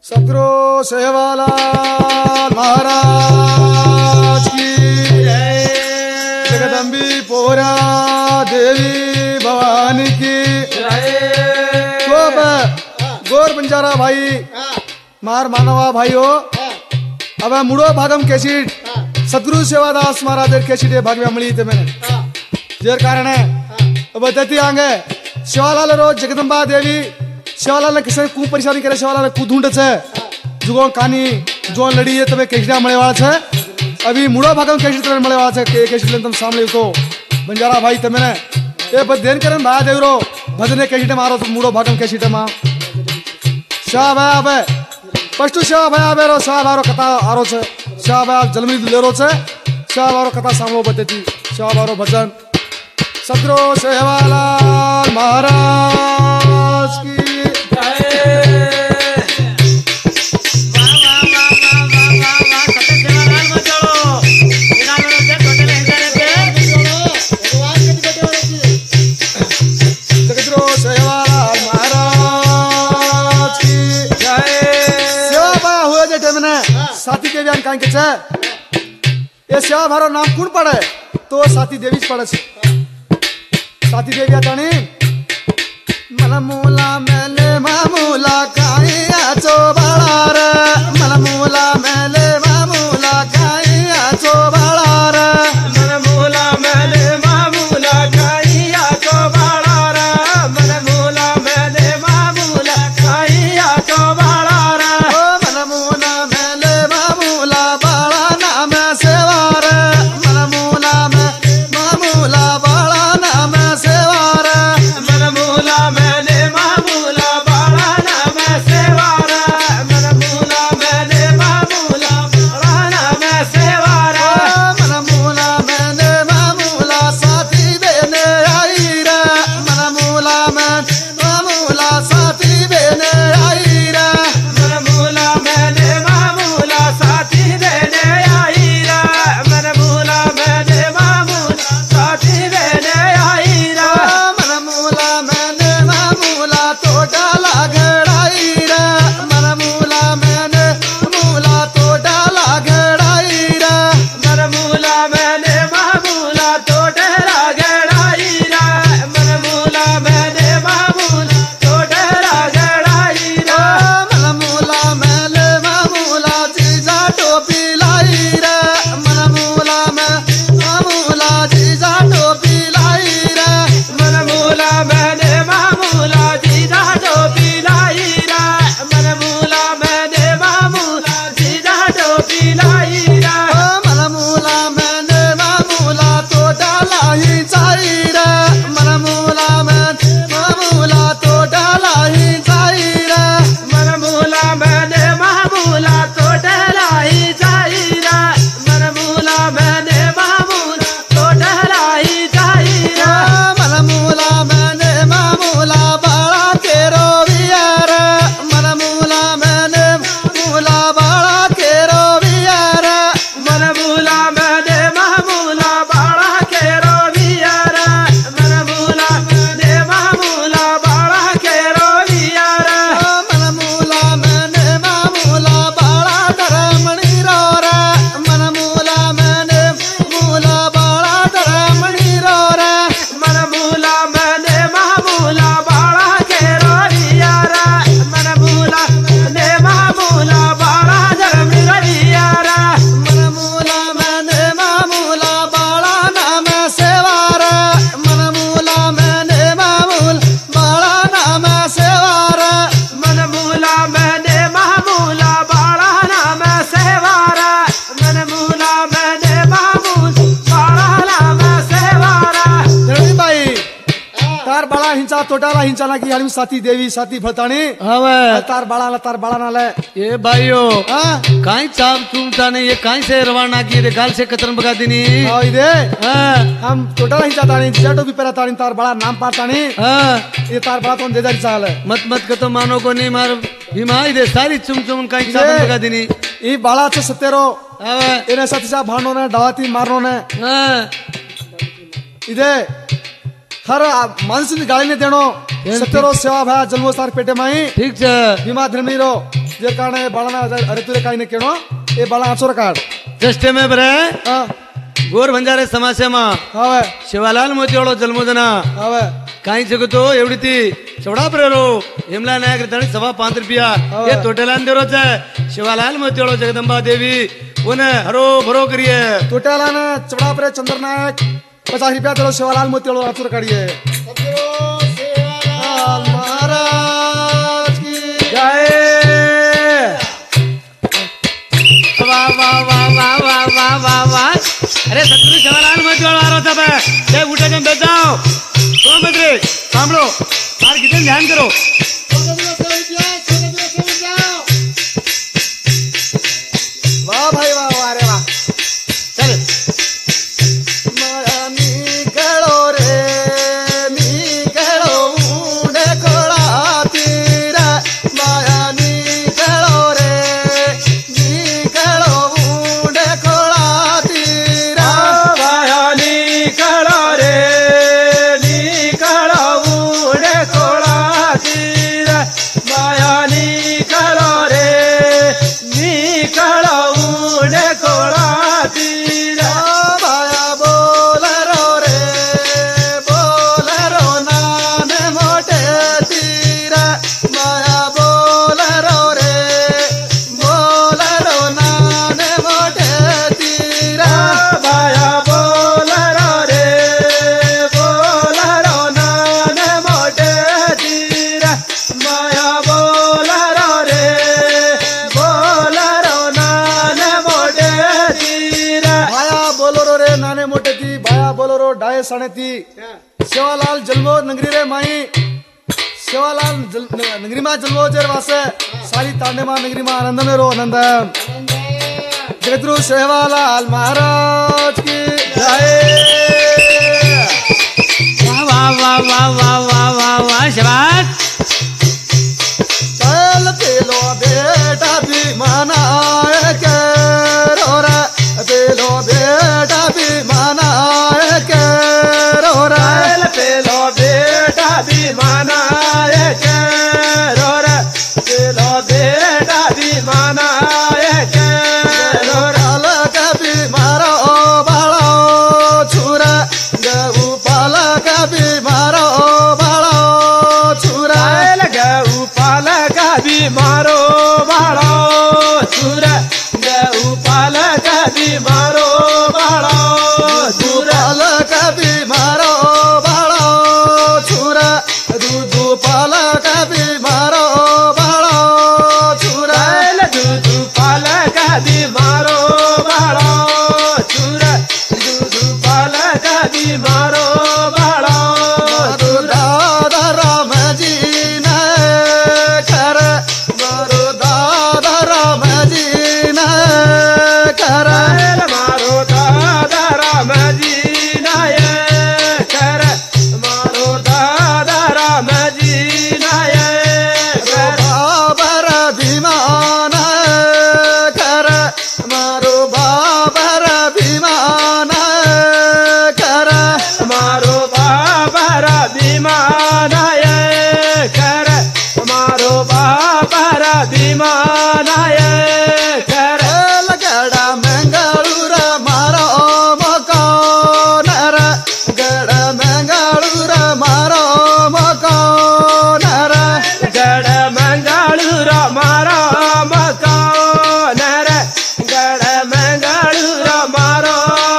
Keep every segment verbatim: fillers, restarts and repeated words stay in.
सतरो सेवालाल महाराज की जय। जगदम्बी पोरा देवी भवानी की जय। गोर बंजारा भाई मार मानवा भाई हो अब मुड़ो भागम कैसीट सदगुरु सेवादास महाराज कैसीट भाग में मिली थे मैंने जेर कारण है अब दती आंगे शिवालाल रो जगदम्बा देवी शिवालाल ने किसी कु परेशानी करे शिवालाल कु ढूंढ छे जुगो कानी जो लड़ी है तबे कैसीट मळे वाला छे अभी मुड़ो भागम कैसीट तबे मळे वाला छे कैसीट लेन तुम सामने तो बंजारा भाई तमे ने ए बदेन करन भा देवरो भजने कैसीट मारो तो मुड़ो भागम कैसीट मा शाह भाई आबे फर्स्ट शाह भाई आबे रो शाह भारो कथा आरो छे शाह भाई जलमी लेरो छे शाह भारो कथा सामलो बतेती शाह भारो भजन सतरो सेवालाल महाराज की साथी देवी काई के छे ये सेवा भारो नाम कौन पड़े तो साथी देवी पड़े छे साथी देवी आतानी मनमूला मेले मामूला काई आचो बाळा रे मनमूला मेले मामूला काई आचो बाळा रे मनमूला मेले मामूला काई आचो बाळा रे मनमूला मेले मामूला काई आचो बाळा रे ओ मनमूला मेले मामूला बाळा नाम सेवा रे मनमूला में मामूला बाळा नाम सेवा रे मनमूला मेले मामूला बाळा नाम सेवा रे मनमूला मेले मामूला बाळा नाम सेवा रे मनमूला मेले मामूला साथी देने आई रे मनमूला में मामूला साथी देने आई रे मनमूला मेले मामूला साथी देने आई रे मनमूला मेले मामूला साथी देने आई रे मनमूला मेले मामूला तो डाला घड़ाई रे मनमूला मेले मामूला तो डाला घड़ाई रे मनमूला मेले मामूला तो डाला घड़ाई रे मनमूला मेले मामूला तो डाला घड़ाई रे मनमूला मेले मामूला जीजा टोपी लाई रे मनमूला में मामूला जीजा टोपी लाई रे मनमूला मेले मामूला जीजा टोपी लाई रे मनमूला मेले मामूला जीजा टोपी लाई रे मनमूला मेले मामूला तो डाला ही चाई रे मनमूला में मामूला तो डाला ही चाई रे मनमूला मेले मामूला तो डाला ही चाई रे मनमूला मेले मामूला तो डाला ही चाई रे मनमूला मेले मामूला बाळा केरो वियार मनमूला मेले मामूला बाळा केरो वियार मनमूला मेले मामूला बाळा केरो वियार मनमूला मेले मामूला बाळा केरो वियार मनमूला मेले मामूला बाळा धरमणी रो रे मनमूला मेले मामूला बाळा धरमणी रो रे मनमूला मेले मामूला बाळा केरो वियार मनमूला मेले मामूला बाळा धरमणी वियार मनमूला मेले मामूला बाळा नाम सेवा रे मनमूला मेले मामूला बाळा नाम सेवा रे मनमूला मेले मामूला बाळा नाम सेवा रे मनमूला मेले मामूला बाळा नाम सेवा रे बाई तार बाळा हिंचा तोटाला हिंचा ना की हरमी साथी देवी साथी भताणी हवे तार बाळाला तार बाळा नाले ये भाइयों हां काई चाप चूमता नहीं ये काई से रवाना की रे गाल से कतरन बगा दिनी हां इदे हां हम तोटाला हिंचा ताणी जटो भी पेरा ताणी तार बाळा नाम पाताणी हां ये तार बाळा तो देदारी चाल मत मत कतो मानो को नहीं मार बीमारी दे सारी चुम चुम काई चाप बगा दिनी ई बाळाचं सतेरो हवे एने साथीचा भांडो ने डावाती मारनो ने हां इदे हर मानसिक गाळीने देणो सतेरो सेवा भया जन्मोसार पेटे माई ठीक छे भीमा धर्मीरो जे कारण बाळाना अरे तुले काही नाही केनो ए बाळा आचोर काढ जस्ट में बरे हा गोर बंजारे समासे मा हावे शिवालाल मोतीवाळो जन्मोदना हावे काही जगतो एवढी ती चवडा प्रेरो हेमला नायक तणी सवा पाच रुपया ये तोटेलान देरोच शिवालाल मोतीवाळो जगदंबा देवी उन हरो भरो करिए तोट्याला ना चवडा परे चंद्रनायक पचास रुपया तेरो शिवालाल मोतीवाळो आचोर काढिए शिवालाल महाराज की जय वाह वाह वाह वाह वाह वाह वाह वाह अरे सतगुरु शिवालाल मोतीवाळो आ रहा था ये उठे के बैठ जाओ तो मंत्री सांभळो मार कितने ध्यान करो वाह भाई वाह वाह रे वाह चल मायानी गळो रे नी गळो उडे कोळा तीरा मायानी गळो रे नी गळो उडे कोळा तीरा मायानी गळो रे नी गळो उडे कोळा तीरा मायानी गळो रे नी गळो उडे कोळा तीरा माया बोलरो रे बोलरो नान मोठे तीरा माया बोलरो रे बोलरो नान मोठे तीरा माया बोलरो रे बोलरो नान मोठे तीरा माया बोलरो रे बोलरो नान मोठे तीरा माया बोलरो रे नाने मोठे ती बाया बोलरो डाये साणे ती सेवालाल जन्मो नगरी रे माई सेवालाल जल, नगरी मा जन्मो जेर वासे सारी तांडे मा नगरी मा आनंद में रो आनंद जगतगुरु सेवालाल महाराज की वाह वाह वाह वाह वाह वाह वाह शाबाश चल पेलो बेटा भी मनाए के रो रे पेलो बेटा भी मनाए के रो रे चल पेलो बेटा भी मनाए के रो रे पेलो बेटा भी मनाए के रो रे पाल कभी मारो बाळो छुरा गऊ पाल कभी मारो बाळो छुरा चल गऊ पाल कभी मारो बाळो छुरा गऊ पाल कभी मारो बाळो छुरा पाल कभी मारो बाळो छुरा दूध पाल कभी मारो बाळो छुरा चल दूध पाल कभी मारो बाळो छुरा दूध पाल कभी मारो बाळो मारो दादा रामजी ने कर मारो दादा रामजी ने कर चल मारो दादा रामजी नायकर मारो दादा रामजी नायकर बाबर विमान कर मारो बाबर विमान कर मारो बाबर विमान कर मारो बाबर विमान कर गड़ा मंगलूर मारो मकान रे गड़ा मंगलूर मारो मकान रे गड़ मंगलूर मारो मकान रे गड़ मंगलूर मारो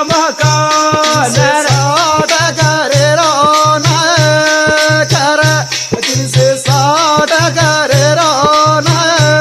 मकान रे साठ करे रो न कर तीन से साठ करे रो न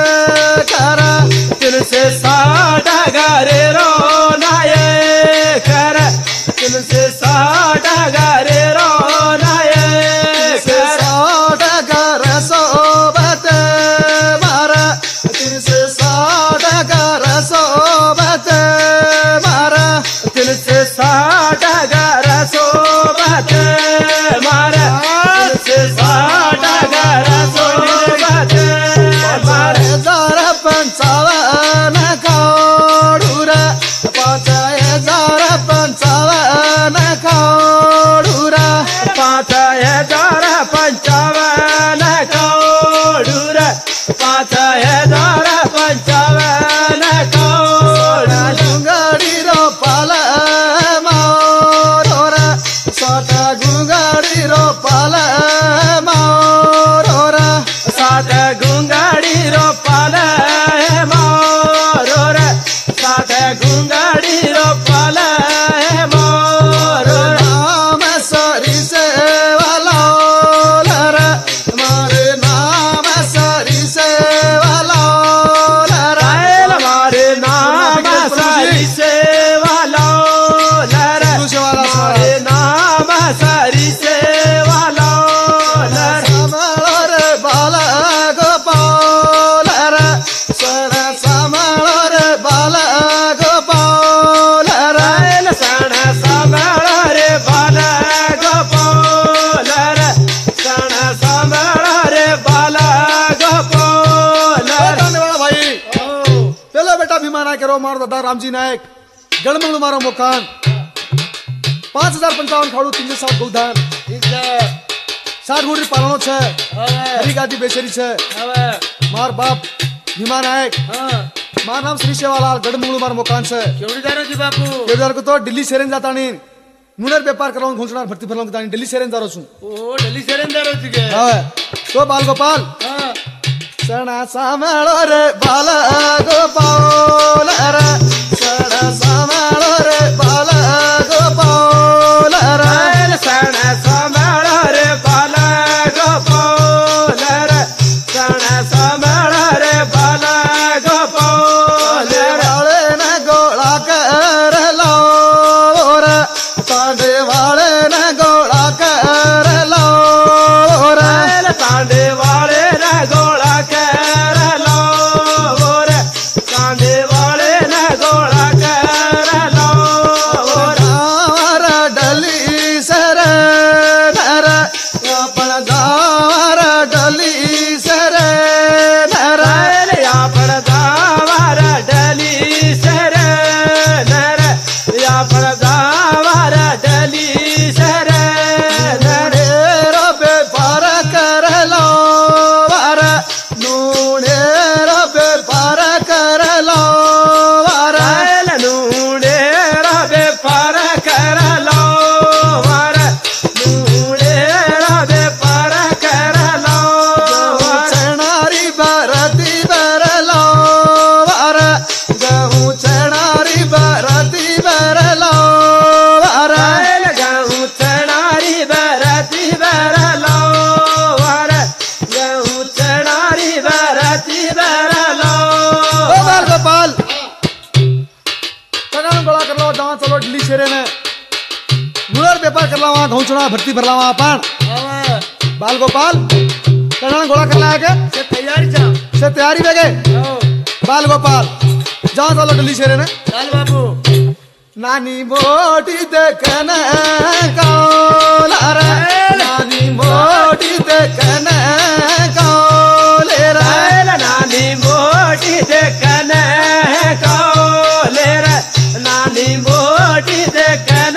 कर तिन से साठ घरे रो नाय कर तिन से साठ घरे रो नाय कर साठ कर सोबत मारा तीन से साठ कर सोबत मारा तिन से साठ घर सोबत मारा तिन से साठ घर सोबत मारा हजार पंचावन करोड़ पाँच हजार पंचावन करोड़ पाँच हजार पंचावन करोड़ पाँच हजार सण सामळो रे बाल गोपाल रे सण सामळो रे बाल गोपाल रे सण सामळो रे बाल गोपाल धन्यवाद भाई पेलो बेटा भीमा नायक रो मारो दादा रामजी नायक गड़मंगलू मारो मुकान पांच हजार पंचावन खाड़ू तीन सात गौधान ठीक है साठ गुड़ी पालनो छे હવે हरी गादी बेचेरी छे હવે मार बाप भीमा नायक હા मार नाम श्री सेवालाल गड़मंगलू मारो मुकान छे કેવડીદારો જી બાપુ केदार को तो दिल्ली सेरेन जाता नहीं नुनर व्यापार कराऊं घोषणा भर्ती भरलाऊं जाता नहीं दिल्ली सेरेन जारो छू ઓ ડલી સેરેન્દારો જી કે हां तो बाल गोपाल હા सणा सामळो रे बाल गोपाल रे सणा सामळो रे बाल गोपाल रे सण सामळो रे बाल गोपाल रे सण सामळो रे बाल गोपाल वाले न गोळा कर लाओ रे तांडे वाले न गोळा कर लाओ रे तांडे वाले न गोळा कर लो रे तांडे वाले न गोळा कर लो गावर डली सर नर आपण गावर डली सर नर या पडदावर डली सर नर या पडदावर डली सर नर रबे पार कर लो वार नूने रबे पार कर लो वार नूडे रबे पार कर लो वार नूडे रबे पार कर लो वार चणारी भरती भर लो वार गहू चणारी भरती भर लो वार गहू चणारी भरती भर लो वार गहू चणारी भरती भर लो ओ बाल गोपाल चणान गोळा कर लो जहाँ चलो दिल्ली शेरे ने मुरर व्यापार कर ला वहाँ घोंचना भर्ती भर ला वहाँ पान હવે बाल गोपाल चणान गोळा कर ला है के સે તૈયારી છે से तैयारी बेगे હો बाल गोपाल जहाँ चलो दिल्ली शेरे ने ચાલ બાપુ नानी मोटी देखन कौल रे नानी मोटी देखन कौल रे नानी मोटी देखन कौले रे नानी मोटी देखन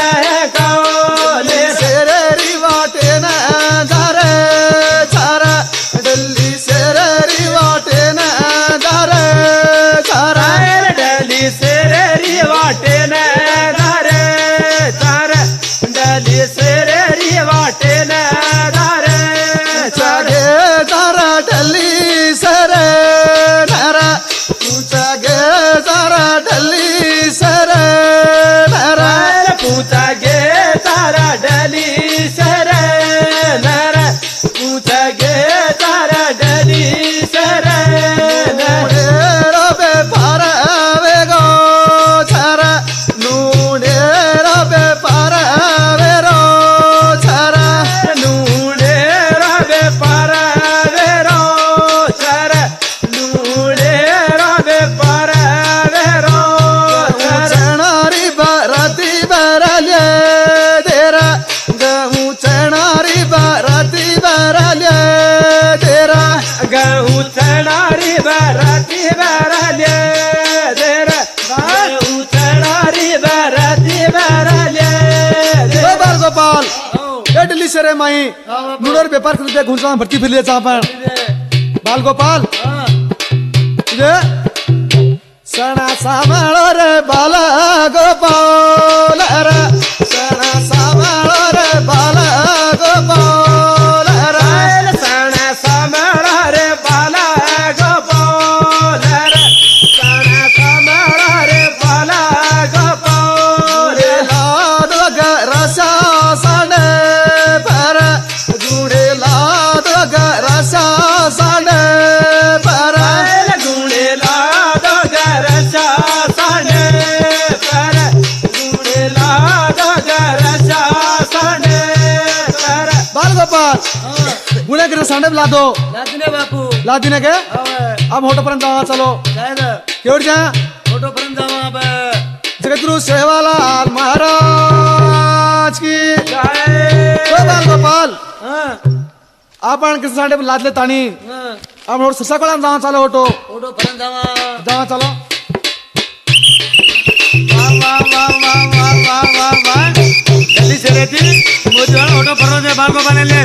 कौले रे सेरेरी वाटे न धारे चारा दिल्ली सेरेरी वाटे न धारे चारा डली सेरेरी वाटे न धारे चार डली सेरेरी वाटे न धारे चार गे तारा डली सरे नरा ऊंचा गे तारा डली सरे नरा पूछा गे तारा डली सर नर पूछा गे तारा डली सर नर रबे पार वे गो छरा नूने रबे पार वे रो छरा नूडे रबे पर वेरो सर नूडे रबे पर वेरो सर चणारी भरती भरले तेरा गहू चणारी भरती भरले तेरा गहू चणारी भरती भरले देर गहू चणारी भरती भरले ओ बाल गोपाल હો ए दिल्ली से रे माई नुनर व्यापार करते घुंचना भर्ती फिर ले चापन बाल गोपाल હા ये सणा सामळो रे बाल गोपाल रे सणा सामळो रे बाल गोपाल रे सण समळ रे बाला गोपाल रे सण समळ रे बाला गोपाल रे लाद रसा सण पर गुडे लाद रसा सण पर गुणेला दोगर शासन पर गुणेला दोगर शासन पर बाल गोपाल गुणे के सांडे ला दो લાદને બાપુ ला दिन के હવે अब मोठोपर्यंत जावा चलो शायद केवढच्या मोठोपर्यंत जावा अब जगद्गुरु सेवालाल महाराज की जय गोपाल गोपाल हां आपण किस सांडे लादले ताणी हां अब मोठ ससाकळा जावा चलो होतो मोठोपर्यंत जावा जावा चलो वाह वाह वाह वाह वाह वाह वाह वाह जल्दी से रहती मोजवाल मोठोपर्यंत बालको बनले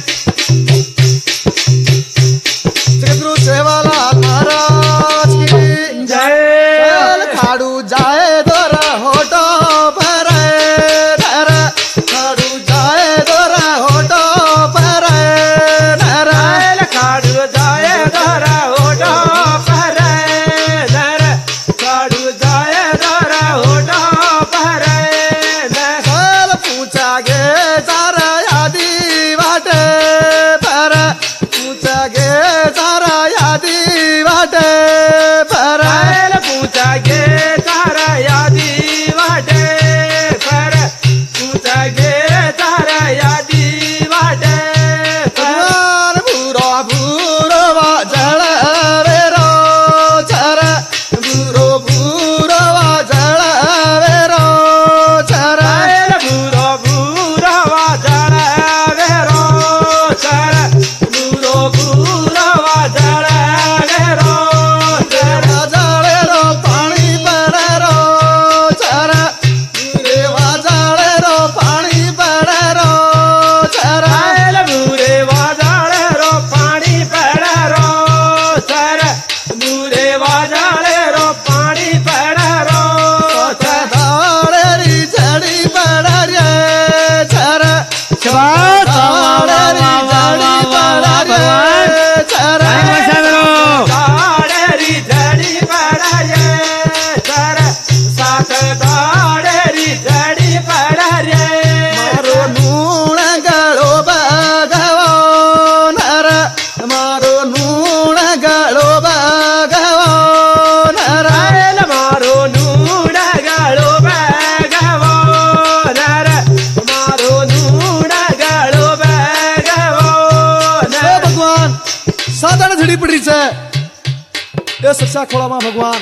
जगद्गुरु सेवालाल महाराज की जय खाडू जाए दोरा होटो भरे नर खाडू जाए दोरा होटो भरे नर काढू जाय धरा ओढा परे नर काढू जाय धरा ओढा परे नर चल पूछा गे सारा यादी वाटे पर पूछा गे सारा यादी वाटे पर पूजा गे तारा यादी वाटे पर पूजा गे तारा यादी वाटे पर भूरो भूरो वाजळ रे रो चर भूरो भूरो वाजळ रे रो चर भूरो भूरो वाजळ वेरो चर भूरो भूरो वाजळ वेरो चर वाजळ रो पाणी पर रो चर रे वाजळ रो पाणी पर रो चर मुरे वाजळ रो पाणी पड रो सर मुरे वाजळ रो पाणी पड रो सर दाळेरी झडी पड रे चर शाबाश वाह वाह वाह वाह वाह वाह भगवान चर काय भाषा करो दाडेरी झडी पड रे सर सात दाडेरी झडी पड रे मारो नूण गळो बघवो नर मारो नूण गळो बघवो नर मारो नूड गाळो बघवो नर मारो नूड गाळो बघवो हे नर भगवान साधारण झडी पडरीच ए सच्चा खोळा मा भगवान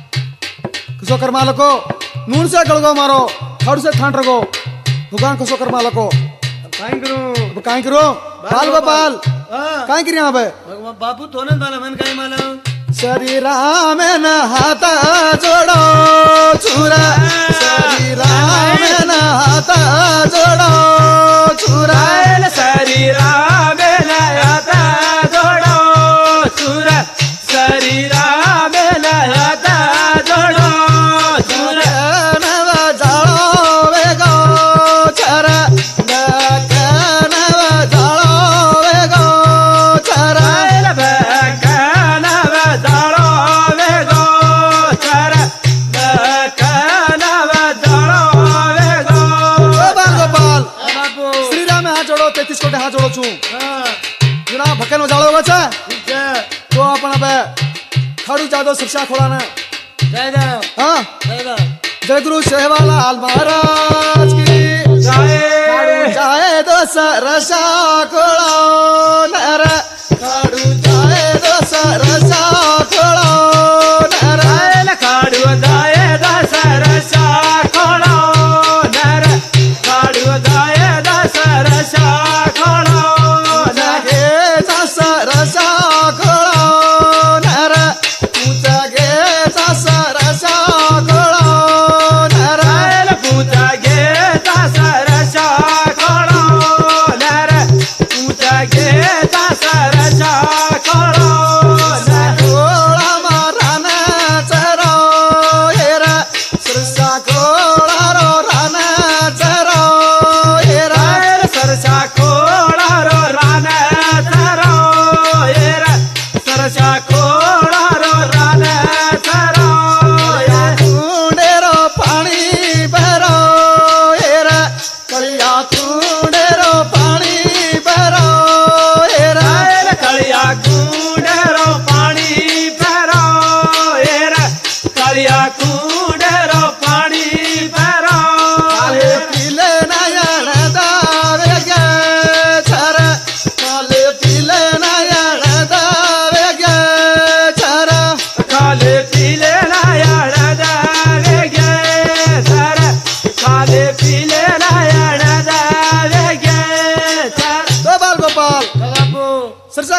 कसो कर मालको नूण से गळगो मारो खाडू से ठाण रगो भगवान कसो कर मालको काय करू अब काय करो बाल गोपाल हां काय करी यहाँ पे भगवान बापू तोनच मला मन काय मला शरीराम न हात जोडो चुरा शरीराम न हात जोडो चुरा शरीरा बेलयाता जोडो सुर शरीरा बेलयाता जोडो सुर नव जाळो वेगो चर नव जाळो वेगो चर बकनव जाळो वेगो सर बकनव जाळो वेगो बाल गोपाल बापू श्रीराम हात जोडो तेतीस कोटी हात जोडो छू हां जुना भक्कन जाळो वचा ठीक है तो आपण अब खाडू जादो शिक्षा खोळाना शायद हाँ शायद जगद्गुरु सेवालाल महाराज की जय खाडू जाए दोस रसा खोळो नर खाडू जाए दोस रसा खोळो नर काढू जाय दसर शाखोळो नर काढू जाय दसर शाखोळो जागे जास रसा खोळो नर तुझा गे जास रसा खोळो नर पूजा गे दसर शाखोळो नर पूजा गे दसर शाखोळो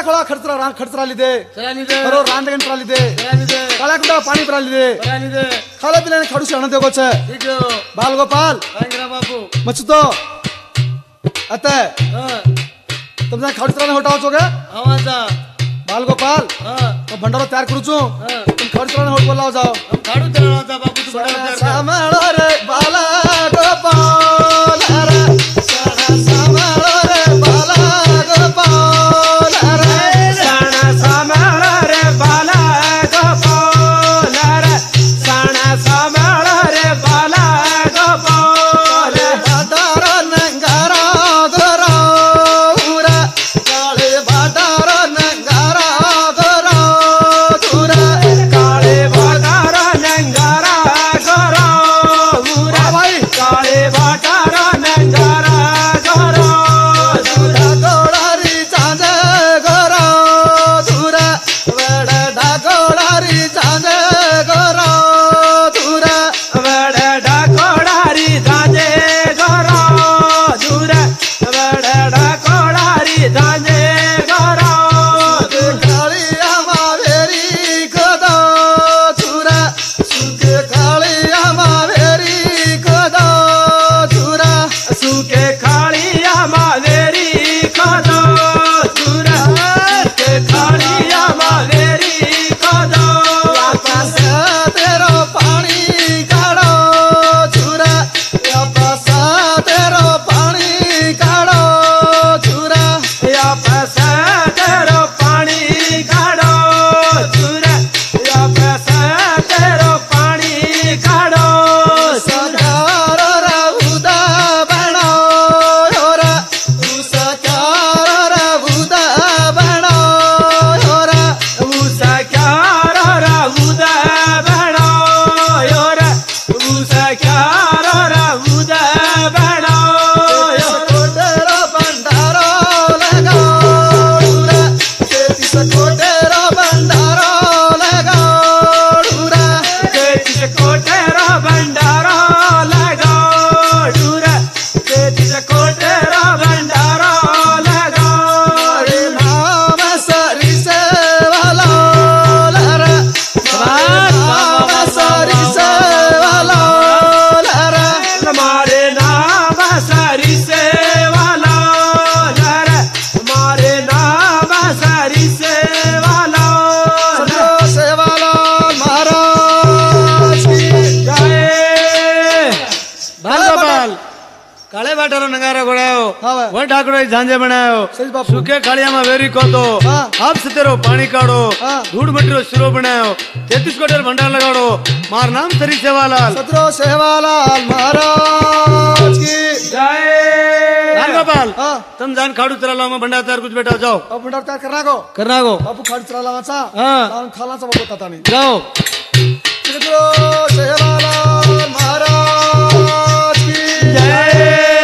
खोळा खडचरा खडचरालिದೆ ಸರಾನಿದೆ ಬರೋ ರಾಂದಗಂಟ್ರಾಲಿದೆ ಸರಾನಿದೆ ಕಾಳಕುಂಡ ಪಾಣಿ ಬರಾಲಿದೆ ಸರಾನಿದೆ खाला पिलाने खडूस अणते गोचे ಇದು बाल गोपाल ಕಾಂಗ್ರಾ ಬಾಬು मचतो अते ಹಾ तुमने खडचराने हटाव छोगे ಆವಾಜ बाल गोपाल ಹಾ तो भंडारो तयार करू छु ಹಾ तुम खडचराने हट बोलाव जाओ ಕಾಡು ತರಳಾತ ಬಾಬು ತು ಬಡ सामळो रे बाला गोपाल रे सणा सामळो रे बाला गोपाल रे ಸಣ ಸಮಳ ರೇ ಬಾಲ ಗೋಪಾಲ ರೇ ಸಣ ಸಮಳ ರೇ ಬಾಲ ಗೋಪಾಲ बाटार नंगारा गोरा उरा काळे बाटार नंगारा गोरा उरा ಕಾಳೆ ಬಾಟಾರ ನಂಗಾರ ಗೊರ ಊರ भाई ಕಾಳೆ ಬಾಟಾರ ನಂಗಾರ ಗೊರ ढाकोळारी चांदे गोरा धुरा वड ढाकोळारी चांदे गोरा धुरा ವಡ ಡಕೋಡಾರಿ ದಾಜೆ ಗೊರ ದೂರ ವಡ ಡಕೋಡಾರಿ ದಾಜೆ ಗೊರ काळिया मावेरी कदा धुरा सुख काळिया मावेरी कदा धुरा ಸುಕೆ ಕಾಳಿಯ ಮಾವೇರಿ ಕದ ದೂರ ಸುಕೆ ಕಾಳಿಯ ಮಾವೇರಿ ಕದ वापस तेरो पाणी काढो धुरा वापस तेरो पाणी काढो धुरा ಯಾಪಸ ತೆರೋ ಪಾಣಿ ಕಾಡೋ ದೂರ ಯಾಪಸ ತೆರೋ ಪಾಣಿ ಕಾಡೋ सकार राहुदा बणो योरा सकार राहुदा बणो योरा ಉಸ ಕ್ಯಾರ ರಾವುದ ಬೇಡ ಯೋರ ಉಸ ಕ್ಯಾರ ರಾವುದ ಬೇಡ कोटेरो भंडारो लगाडूरा तेतीस कोटेरो भंडारो लगाडूरा तेतीस कोटेर भंडार लगा डूर तेतीस कोटेर भंडार लगा हरे नाम सरी सेवाला लरा नाम सरी सेवाला लरा मारे नाम सारी सेवाला लर मारे नाम सारी सेवाला सजो सेवाला महाराज की जय बाल गोपाल काळे बाटारो नंगारा गोड़ायो हाँ भाई। वो ढाकड़ो झांझे बनायो सही बापू। सूखे खाड़िया में वेरी को तो हाँ। आप सतेरो पानी काढ़ो हाँ। धूड़ मटिरो सिरो बनायो तैतीस कोटेर भंडार लगाड़ो मार नाम सरी सेवालाल सतरो सेवालाल महाराज की जय बाल गोपाल हाँ। तुम जान खाड़ू तराला में भंडार तैयार कुछ बैठा जाओ अब भंडार तयार करना को करना को बापू खाड चला वाचा हाँ। लावून खालाचा बापू ताता नाही जाओ सतरो सेवालाल महाराज की जय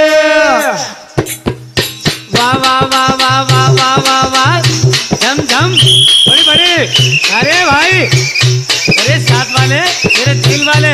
वाह वाह वाह वाह वाह वाह वाह वाह झम झम बड़ी बड़ी अरे भाई अरे साथ वाले मेरे दिल वाले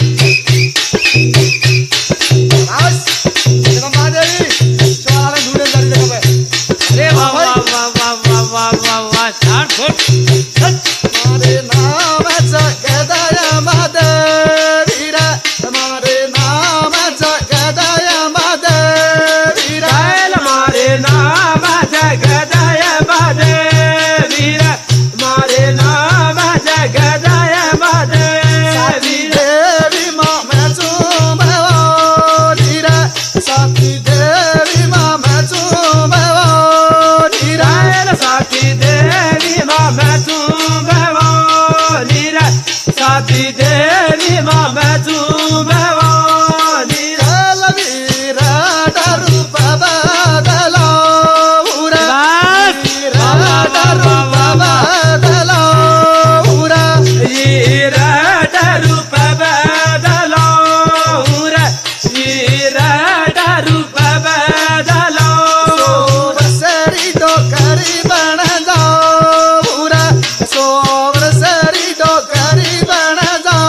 आज जगदंबा देवी शिवाला धुडे जारी जगह पे अरे वाह वाह वाह वाह वाह वाह वाह वाह चार फुट मारे नामाचा गदाय महादेवीरा मारे नामाचा गदाय महादेवीरा जय मारे नाम जगदय बदे वीर मारे नाम जगदय बदे वीर देवी मामे चुंबवलीरा साथी देवी मामे चुंबवलीरा जय साथी देवी माम तुम भवानी रे साथी देवी माम तुम भवानी रे लवीरा रूप बदलो उरा बस वीरा रूप बदलो उरा वीर रूप बदलो रे वीर रूप बदलो सोवसरी डोकरी बन जाओ उरा सोवसरी डोकरी बन जाओ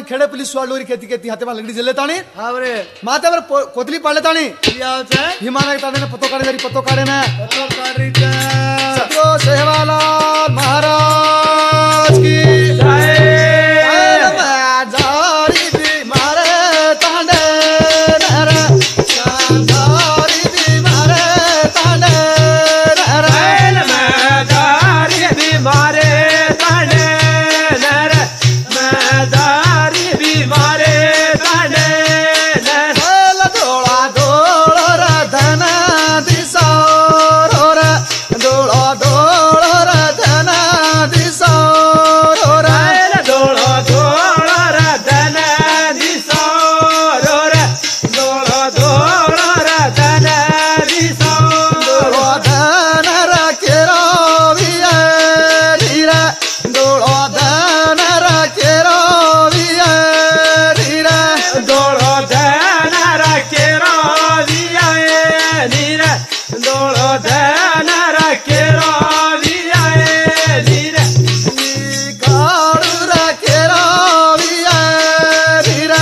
खेड़े पुलिस वालोरी खेती खेती हाथे में लगड़ी जले तानी हावरे माथे पर पो- कोतली पाले तानी याव छे हिमालय ताने ने पतो काढे मेरी पतो काढे ना तो काढी छे सतगुरु सेवालाल महाराज की जय जारी भी मारे तांडे नर जारी भी मारे तांडे नर मैदारी बीमारे ताने नर मैदारी बीमारे ताने नर हेल दोळा दोळ र धन दिसोर दोळा दोळ र धन दिसोर दोळो दोळ रतन दिसोर दोळो दोळ रतन दिसोर दोळो धन र केरो विये नीरा दोळो धन र केरो विये नीरा दोळो धन रखेरो वियाए नीर दोळो धन रखेरो वियाए नीर काळू र केरो विये नीरा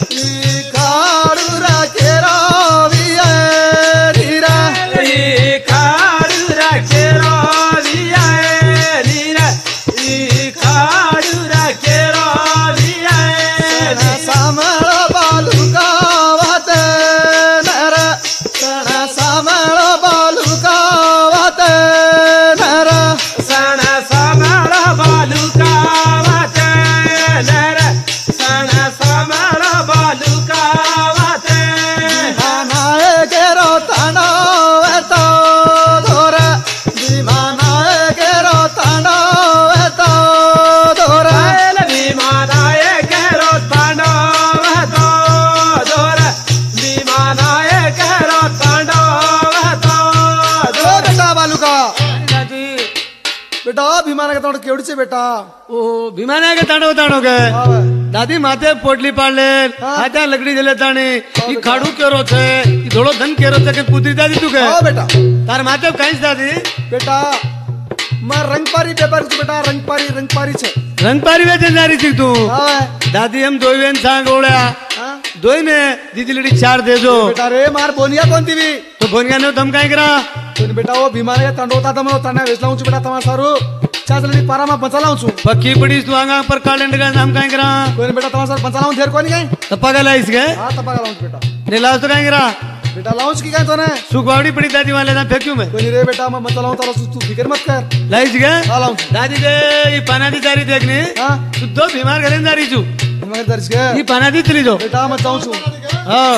काळू र केरो विये नीरा ई खाडू रखेरो वियाए नीर ई खाडू रखेरो वियाए नीर सामळ बालुकावत नर सण सामळ बालुकावत नर सण समळ बालुकावत नर सण समळ बालुकावत विमानाय गेरो तांडवत दोर विमानाय गेरो तांडवत दोर विमानाय केरो तांडवत दोर विमानाय केरो तांडवत ओ बेटा बालुका दादी बेटा भीमाना का तांडव केवढीचे बेटा ओ विमाना के तांडव तांडव के दादी माथे पोटली पाडले हाँ. हाथा लगड़ी जले ताणी ई खाडू केरो छे ई धोळो धन केरो छे के पुत्री दादी तू के ओ बेटा तार माथे काईच दादी बेटा मैं रंगपारी व्यापारी છું बेटा रंगपारी रंगपारी છે रंगपारी वेचन जारी थी तू હા दादी हम दोई वेन सांग ओळ्या હા दोई में दीदी लड़ी चार दे दो बेटा रे मार बोनिया कोणती बी तो बोनिया ने तम काई करा पण बेटा वो भीमाने तांडवता तमो ताना वेचलाऊं છું बेटा તમાર સારું ચાસલડી પારામાં પંચાલાऊं છું पक्की पड़ी तू आंगा पर कालेंड का नाम काई करा कोणी बेटा તમાર સારું પંચાલાऊं धेर कोणी काय तप्पा गला इसके हा तपा लाऊं बेटा ने लाओ तो काई करा बेटा लाऊं की काय तो ने सुखवाड़ी पड़ी दादी वाले ना फेंक्यू मैं कोणी रे बेटा मैं पंचालाऊं तारा तू फिकर मत कर लाइस के हा लाऊं दादी दे ये पानादी जारी देखने हा तू दो बीमार घरे जारी छू मगर दर्श के ये पानादी चली जो बेटा मैं जाऊं છું हाँ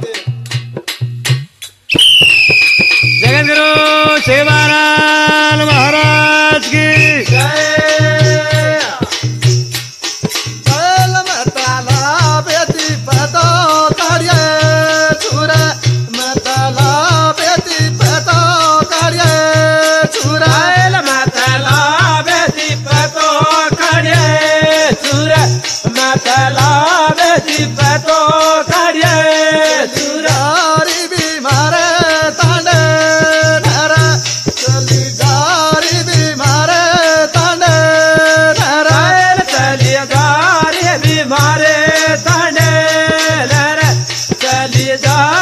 जगत गुरु सेवालाल महाराज की बैल मतला बेटी पतो काढिये छुर मतला बेटी पतो काढिये छुर मतला बेटी पतो खड़े सुर मतला बेटी पतो खड़े सुर जारी भी मारे तांडे नर चली जारी भी मारे तांडे नर चली गारी बीमारे तांडे चली जा